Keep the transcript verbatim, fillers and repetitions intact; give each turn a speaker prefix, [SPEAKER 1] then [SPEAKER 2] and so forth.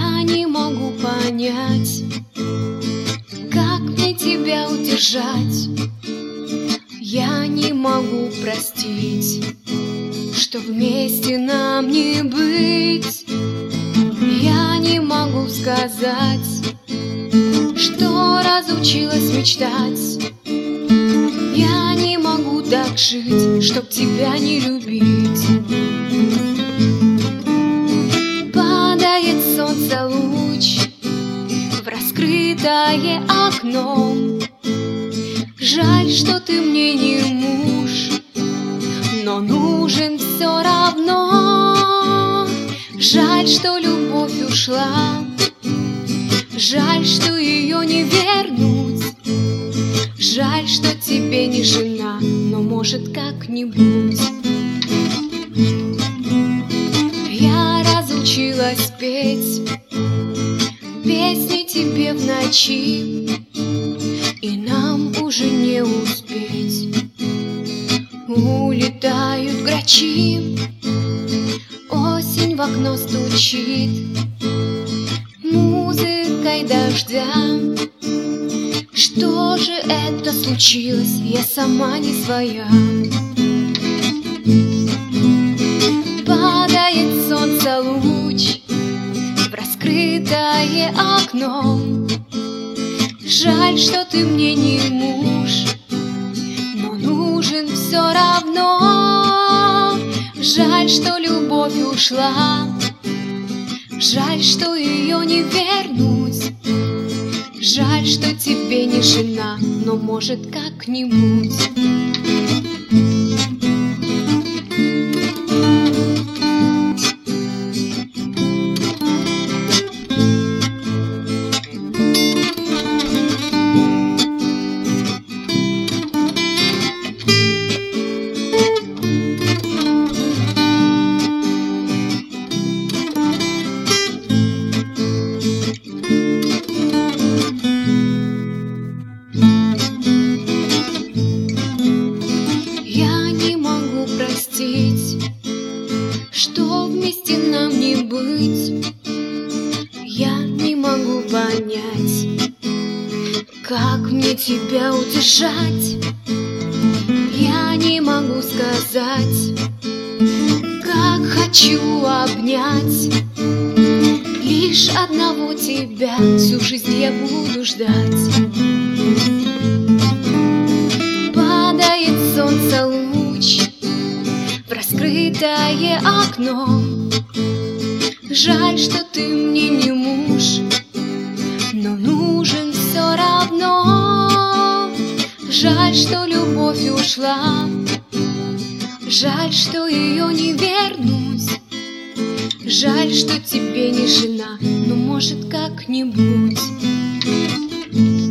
[SPEAKER 1] Я не могу понять, как мне тебя удержать. Я не могу простить, что вместе нам не быть. Я не могу сказать, что разучилась мечтать. Я не могу так жить, чтоб тебя не любить. Падает солнце луч в раскрытое окно. Жаль, что ты мне не муж, но нужен все равно. Жаль, что любовь ушла, жаль, что ее не вернуть. Жаль, что тебе не жена, но может как-нибудь. Я разучилась петь песни тебе в ночи, и нам уже не успеть. Улетают грачи, осень в окно стучит музыкой дождя. Что же это случилось? Я сама не своя. Падает солнце луч в раскрытое окно. Жаль, что ты мне не муж, но нужен все равно. Жаль, что любовь ушла, жаль, что ее не вернуть. Жаль, что тебе не жена, но может как-нибудь. Что вместе нам не быть. Я не могу понять, как мне тебя удержать. Я не могу сказать, как хочу обнять. Лишь одного тебя всю жизнь я буду ждать. Падает солнце луч в раскрытое окно. Жаль, что ты мне не муж, но нужен все равно. Жаль, что любовь ушла, жаль, что ее не вернуть. Жаль, что тебе не жена, но может как-нибудь.